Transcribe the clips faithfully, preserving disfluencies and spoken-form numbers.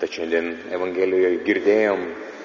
Tad šiandien Evangelijoje girdėjom,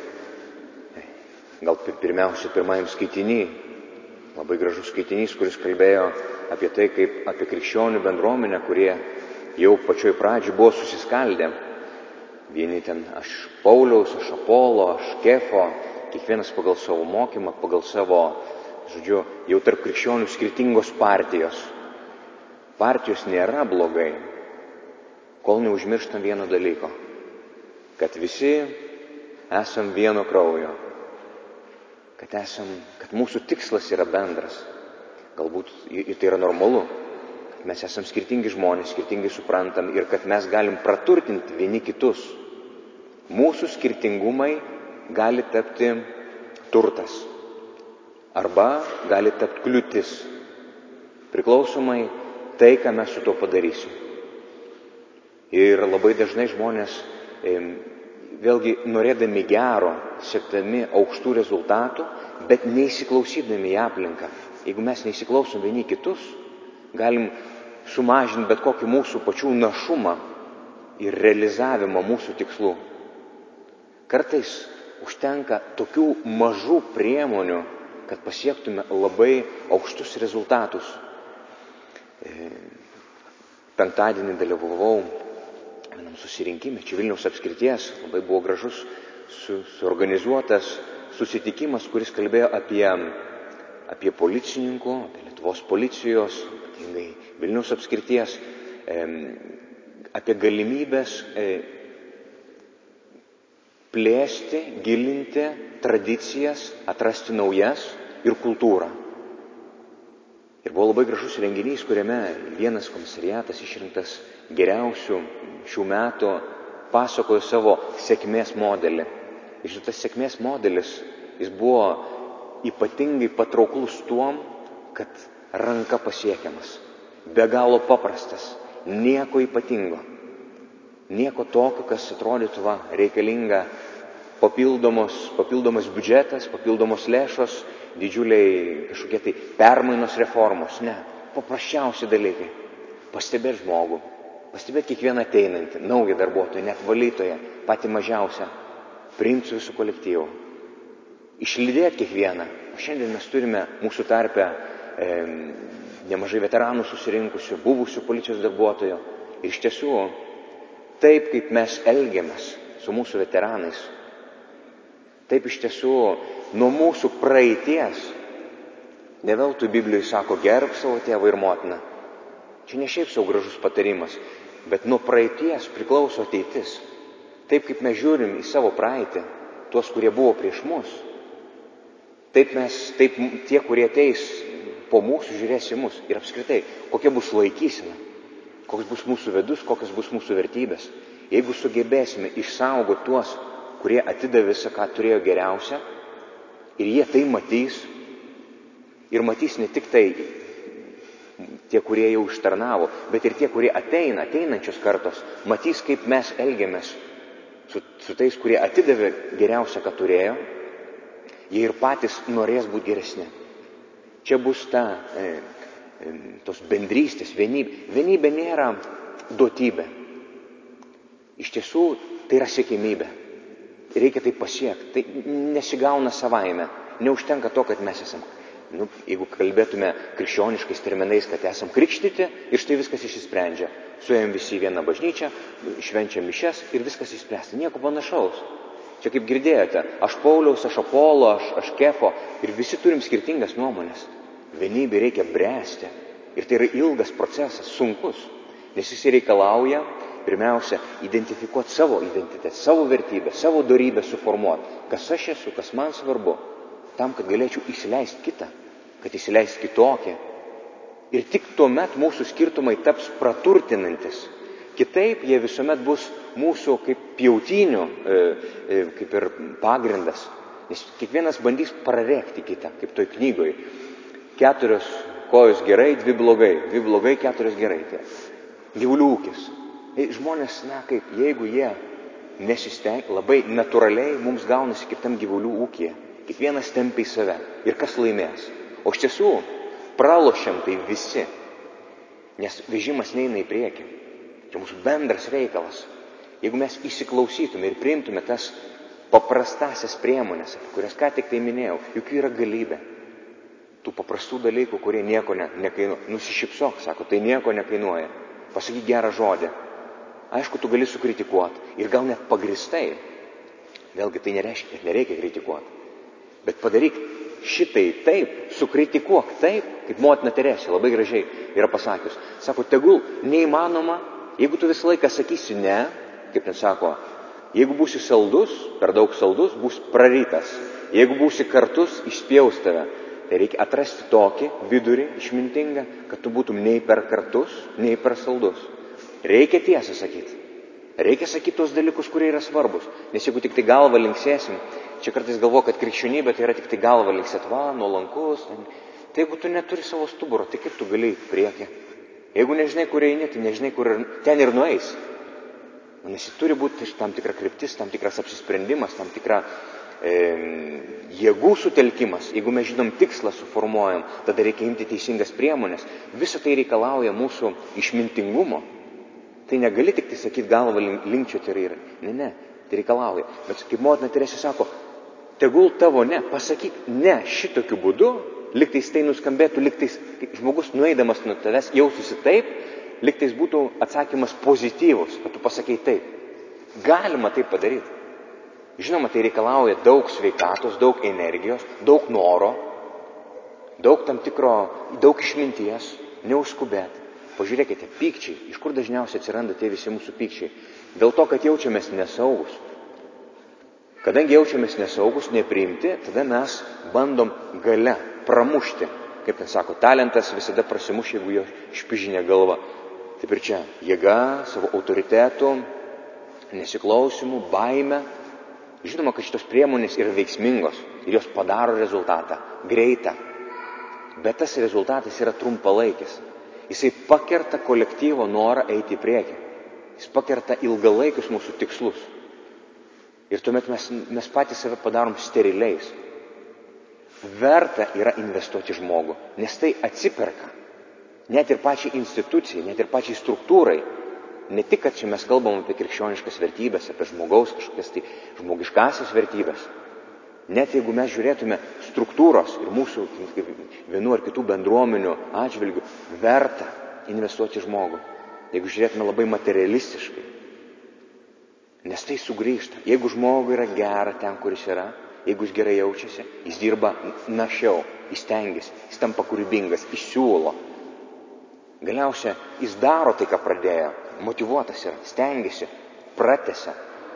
gal pirmiausia pirmajam skaitinį, labai gražus skaitinys, kuris kalbėjo apie tai, kaip apie krikščionių bendruomenę, kurie jau pačioj pradžioj buvo susiskaldę. Vieni ten aš Pauliaus, aš Apolo, aš Kefo, kiekvienas pagal savo mokymą, pagal savo, žodžiu, jau tarp krikščionių skirtingos partijos. Partijos nėra blogai, kol neužmirštam vieno dalyko, kad visi esam vieno kraujo, kad, esam, kad mūsų tikslas yra bendras. Galbūt ir tai yra normalu, kad mes esam skirtingi žmonės, skirtingai suprantam ir kad mes galim praturtinti vieni kitus. Mūsų skirtingumai gali tapti turtas arba gali tapti kliūtis, priklausomai tai, ką mes su to padarysim. Ir labai dažnai žmonės, vėlgi norėdami gero, siekdami aukštų rezultatų, bet neįsiklausydami į aplinką. Jeigu mes neįsiklausom vieni kitus, galim sumažinti bet kokį mūsų pačių našumą ir realizavimą mūsų tikslų. Kartais užtenka tokių mažų priemonių, kad pasiektume labai aukštus rezultatus. Penktadienį dalyvavau vienam susirinkime, čia Vilniaus apskrities, labai buvo gražus su, suorganizuotas susitikimas, kuris kalbėjo apie, apie policininkų, apie Lietuvos policijos, ypatingai Vilniaus apskrities, apie galimybės plėsti, gilinti tradicijas, atrasti naujas ir kultūrą. Ir buvo labai gražus renginys, kuriame vienas komisariatas išrinktas geriausių šių metų pasakojo savo sėkmės modelį. Ir šitas sėkmės modelis, jis buvo ypatingai patrauklus tuom, kad ranka pasiekiamas, be galo paprastas, nieko ypatingo, nieko tokio, kas atrodytų va, reikalinga papildomos, papildomas biudžetas, papildomos lėšos, didžiuliai kažkokie tai permainos reformos. Ne, paprasčiausi dalykai. Pastebėti žmogų, pastebėti kiekvieną ateinantį, naują darbuotoją, net valytoją, patį mažiausią, priimti su visų kolektyvu. Išlydėti kiekvieną. O šiandien mes turime mūsų tarpe e, nemažai veteranų susirinkusių, buvusių policijos darbuotojų. Ir iš tiesų, taip kaip mes elgiamės su mūsų veteranais, taip iš tiesų nuo mūsų praeities, ne veltui Biblijoje sako, gerbk savo tėvą ir motiną. Čia ne šiaip savo gražus patarimas, bet nuo praeities priklauso ateitis. Taip kaip mes žiūrim į savo praeitį, tuos, kurie buvo prieš mus, taip mes, taip tie, kurie ateis po mūsų, žiūrės į mus. Ir apskritai, kokia bus laikysena, koks bus mūsų vidus, kokios bus mūsų vertybės. Jeigu sugebėsime išsaugoti tuos, kurie atidavė visą, ką turėjo geriausia, ir jie tai matys, ir matys ne tik tai tie, kurie jau ištarnavo, bet ir tie, kurie ateina, ateinančios kartos, matys, kaip mes elgiamės su, su tais, kurie atidavė geriausia, ką turėjo, jie ir patys norės būti geresni. Čia bus ta, e, e, tos bendrystės, vienybė. Vienybė nėra duotybė. Iš tiesų, tai yra siekimybė. Reikia tai pasiekti. Tai nesigauna savaime. Neužtenka to, kad mes esam, nu, jeigu kalbėtume krikščioniškais terminais, kad esam krikštyti ir štai viskas išsisprendžia. Suėjom visi į vieną bažnyčią, švenčiam mišias ir viskas išspręsta. Nieko panašaus. Čia kaip girdėjote, aš Pauliaus, aš Apolo, aš, aš Kefo ir visi turim skirtingas nuomonės. Vienybė reikia bręsti. Ir tai yra ilgas procesas, sunkus, nes jis reikalauja pirmiausia, identifikuoti savo identitetą, savo vertybę, savo dorybę suformuoti. Kas aš esu, kas man svarbu, tam, kad galėčiau įsileisti kitą, kad įsileisti kitokį. Ir tik tuomet mūsų skirtumai taps praturtinantis. Kitaip jie visuomet bus mūsų kaip pjautinių, e, e, kaip ir pagrindas. Nes kiekvienas bandys prarėkti kitą, kaip toj knygoj. Keturios kojos gerai, dvi blogai, dvi blogai, keturios gerai. Tai gyvulių ūkis. Žmonės, na kaip, jeigu jie nesistengia, labai natūraliai mums gaunasi kaip tam gyvulių ūkyje. Kiekvienas tempia į save. Ir kas laimės? O iš tiesų, pralošiam tai visi. Nes vežimas neina į priekį. Čia mūsų bendras reikalas. jeigu mes įsiklausytume ir priimtume tas paprastasias priemonės, apie kurias ką tik tai minėjau, juk yra galybė tų paprastų dalykų, kurie nieko ne, nekainuoja. Nusišypsok, sako, tai nieko nekainuoja. Pasakyk gerą žodį. Aišku, tu gali sukritikuoti ir gal net pagristai. Vėlgi tai nereiškia, kad nereikia kritikuoti. Bet padaryk šitai taip, sukritikuok taip, kaip motina Teresė labai gražiai yra pasakius. Sako, tegul neįmanoma, jeigu tu visą laiką sakysi ne, kaip ten sako, jeigu būsi saldus, per daug saldus, bus prarytas. Jeigu būsi kartus, išspjaus tave. Tai reikia atrasti tokį vidurį išmintingą, kad tu būtum nei per kartus, nei per saldus. Reikia tiesą sakyti. Reikia sakyti tos dalykus, kurie yra svarbus. Nes jeigu tik tai galvą linksėsim, čia kartais galvo, kad krikščionybė tai yra tik tai galvą linksėt, va, nuolankus. Tai jeigu tu neturi savo stuburo, tai kaip tu gali į priekį? Jeigu nežinai, kur eini, tai nežinai, kur ten ir nueis. Nes turi būti tam tikra kryptis, tam tikras apsisprendimas, tam tikra e, jėgų sutelkimas. Jeigu mes žinom tikslą suformuojam, tada reikia imti teisingas priemonės. Visą tai reikalauja mūsų išmintingumo. Tai negali tik tai sakyti galvą linkčioti ir yra. Ne, ne, tai reikalauja. Bet kaip motina Teresė sako, tegul tavo ne, pasakyk ne šitokiu būdu, liktais tai nuskambėtų, liktais žmogus nueidamas nuo tavęs jaustųsi taip, liktais būtų atsakymas pozityvus, kad tu pasakei taip. Galima tai padaryti. Žinoma, tai reikalauja daug sveikatos, daug energijos, daug noro, daug tam tikro, daug išminties, neužskubėti. Pažiūrėkite, pykčiai. Iš kur dažniausiai atsiranda tie visi mūsų pykčiai? Dėl to, kad jaučiamės nesaugus. Kadangi jaučiamės nesaugus, nepriimti, tada mes bandom gale pramušti. Kaip ten sako, talentas visada prasimuš, jeigu jo špižinė galva. Taip ir čia, jėga, savo autoritetų, nesiklausimų, baime. Žinoma, kad šitos priemonės yra veiksmingos ir jos padaro rezultatą, greitą. Bet tas rezultatas yra trumpalaikis. Jisai pakerta kolektyvo norą eiti į priekį. Jis pakerta ilgalaikius mūsų tikslus. Ir tuomet mes, mes patys save padarom steriliais. Verta yra investuoti žmogų, nes tai atsiperka. Net ir pačiai institucijai, net ir pačiai struktūrai. Ne tik, kad čia mes kalbam apie krikščioniškas vertybės, apie žmogaus kažkokias tai žmogiškasias vertybės. Net jeigu mes žiūrėtume struktūros ir mūsų vienų ar kitų bendruomenių atžvilgių, verta investuoti žmogų. Jeigu žiūrėtume labai materialistiškai. Nes tai sugrįžta. Jeigu žmogui yra gera ten, kur jis yra, jeigu jis gerai jaučiasi, jis dirba našiau, jis stengiasi, jis tampa kūrybingas, jis siūlo. Galiausiai jis daro tai, ką pradėjo. Motyvuotas yra, stengiasi, pratęsia.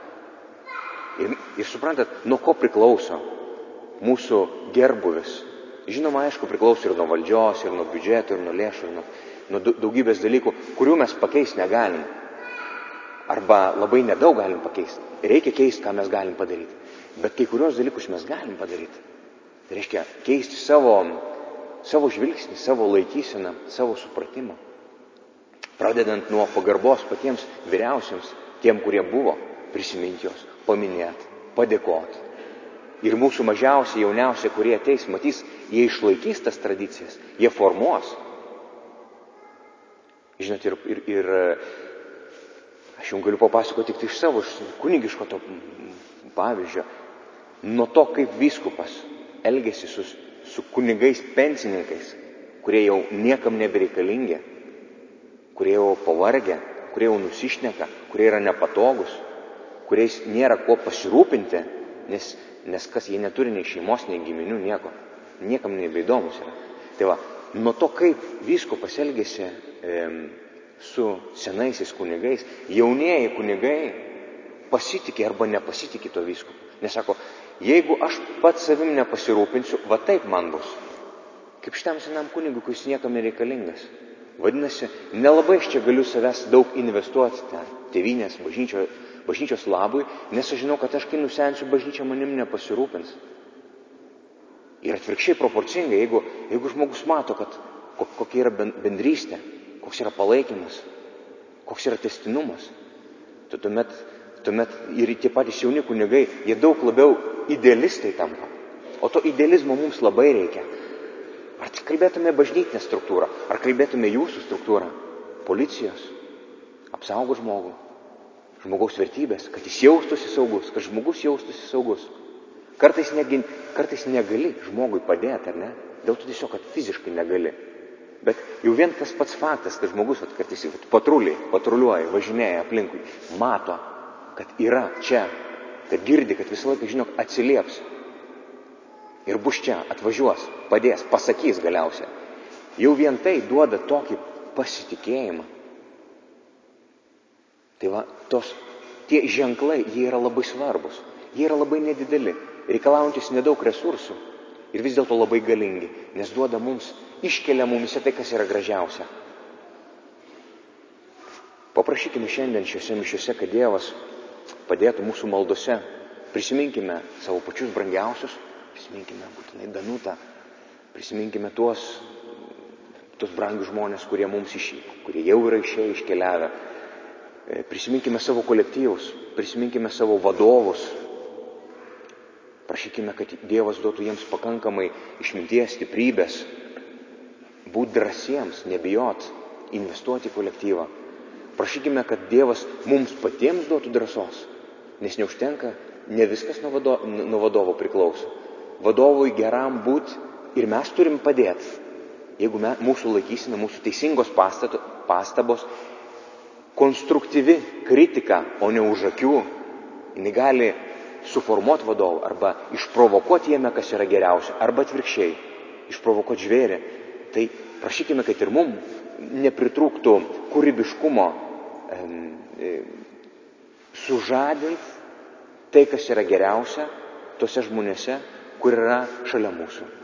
Ir, ir suprantat, nuo ko priklauso mūsų gerbuvis. Žinoma, aišku, priklauso ir nuo valdžios, ir nuo biudžeto, ir nuo lėšų, ir nuo, nuo daugybės dalykų, kurių mes pakeisti negalim. Arba labai nedaug galim pakeisti. Reikia keisti, ką mes galim padaryti. Bet kai kurios dalykus mes galim padaryti. Tai reiškia keisti savo, savo žvilgsnį, savo laikyseną, savo supratimą. Pradedant nuo pagarbos patiems vyriausiams, tiem, kurie buvo, prisiminti juos, paminėti, padėkoti. Ir mūsų mažiausiai, jauniausiai, kurie ateis, matys, jie išlaikys tas tradicijas, jie formuos. Žinot, ir, ir, ir aš jums galiu papasakoti tik iš savo kunigiško to pavyzdžio. Nuo to, kaip vyskupas elgėsi su, su kunigais pensininkais, kurie jau niekam nebereikalingi, kurie jau pavargę, kurie jau nusišneka, kurie yra nepatogus, kuriais nėra kuo pasirūpinti, nes, nes kas jie neturi nei šeimos, nei giminių, nieko. Niekam nebeįdomus yra. Tai va, nuo to, kaip vyskupas elgėsi e, su senaisiais kunigais, jaunieji kunigai pasitikė arba nepasitikė to vyskupo. Nes sako, jeigu aš pats savim nepasirūpinsiu, va taip man bus. Kaip šitam senam kunigui, kuris niekam nereikalingas. Vadinasi, nelabai aš čia galiu savęs daug investuoti ten, tėvynės, bažnyčio, bažnyčios labui, nes aš žinau, kad aš kai nusensiu, bažnyčia manim nepasirūpins. Ir atvirkščiai proporcingai, jeigu, jeigu žmogus mato, kad kokia yra bendrystė, koks yra palaikymas, koks yra tęstinumas, tai tuomet, tuomet ir tie patys jauni kunigai, jie daug labiau idealistai tampa. O to idealizmo mums labai reikia. Ar kalbėtume bažnytinę struktūrą, ar kalbėtume jūsų struktūrą, policijos, apsaugo žmogų. žmogaus vertybės, kad jis jaustųsi saugus, kad žmogus jaustųsi saugus. Kartais, negi, kartais negali žmogui padėti, ar ne? Dėl to tiesiog, kad fiziškai negali. Bet jau vien tas pats faktas, kad žmogus vat, kartais vat, patruliai, patruliuoja, važinėja aplinkui, mato, kad yra čia, kad girdi, kad visą laiką, žinok, atsilieps. Ir bus čia, atvažiuos, padės, pasakys galiausiai. Jau vien tai duoda tokį pasitikėjimą. Tai va, tos, tie ženklai, jie yra labai svarbus. Jie yra labai nedideli, reikalaujantis nedaug resursų ir vis dėlto labai galingi, nes duoda mums, iškelia mumise tai, kas yra gražiausia. Paprašykime šiandien šiuose mišiuose, kad Dievas padėtų mūsų maldose. Prisiminkime savo pačius brangiausius, prisiminkime būtinai Danutą, prisiminkime tuos, tuos brangius žmonės, kurie mums išėjo, kurie jau yra išėję, iškeliavę. Prisiminkime savo kolektyvus, prisiminkime savo vadovus. Prašykime, kad Dievas duotų jiems pakankamai išminties, stiprybės, būti drąsiems, nebijot, investuoti į kolektyvą. Prašykime, kad Dievas mums patiems duotų drąsos, nes neužtenka, ne viskas nuo vadovo, nuo vadovo priklauso. Vadovui geram būti ir mes turim padėti. Jeigu mes, mūsų laikysime, mūsų teisingos pastato, pastabos, konstruktyvi kritika, o ne už akių, jinai gali suformuoti vadovą arba išprovokuoti jame, kas yra geriausia, arba atvirkščiai, išprovokuoti žvėrį. Tai prašykime, kad ir mum nepritrūktų kūrybiškumo e, e, sužadint tai, kas yra geriausia tose žmonėse, kur yra šalia mūsų.